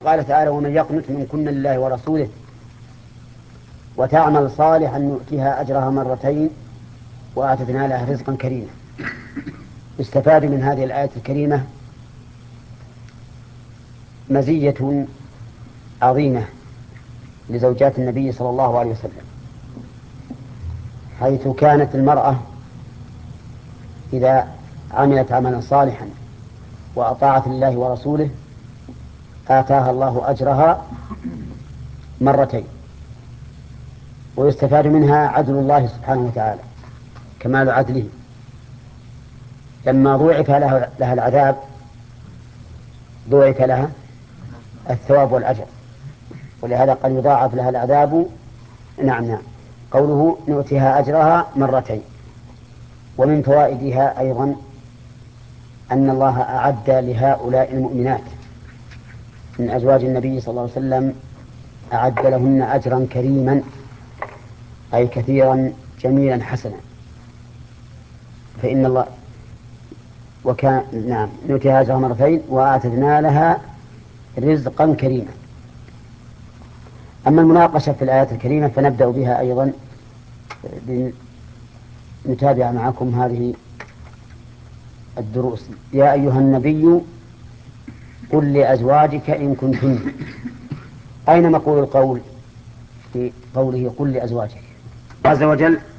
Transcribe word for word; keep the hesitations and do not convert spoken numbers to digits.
قال تعالى: ومن يقنت منكن لله ورسوله وتعمل صالحا نؤتها أجرها مرتين وأعتدنا لها رزقا كريما. استفاد من هذه الآية الكريمة مزية عظيمة لزوجات النبي صلى الله عليه وسلم، حيث كانت المرأة إذا عملت عملا صالحا وأطاعت الله ورسوله آتاها الله أجرها مرتين. ويستفاد منها عدل الله سبحانه وتعالى، كمال عدله، لما ضُعف لها العذاب ضُعف لها الثواب والأجر، ولهذا قد يضاعف لها العذاب. نعم نعم قوله نؤتها أجرها مرتين. ومن فوائدها أيضا أن الله أعد لهؤلاء المؤمنات من أزواج النبي صلى الله عليه وسلم أعد لهن أجرا كريما، أي كثيرا جميلا حسنا. فإن الله وكان نعم نؤتها أجرها مرتين وأعتدنا لها رزقا كريما. أما المناقشة في الآيات الكريمة فنبدأ بها أيضا، نتابع معكم هذه الدروس. يا أيها النبي قل لأزواجك إن كنتن. أين مقول القول في قوله قل لأزواجك؟ عز وجل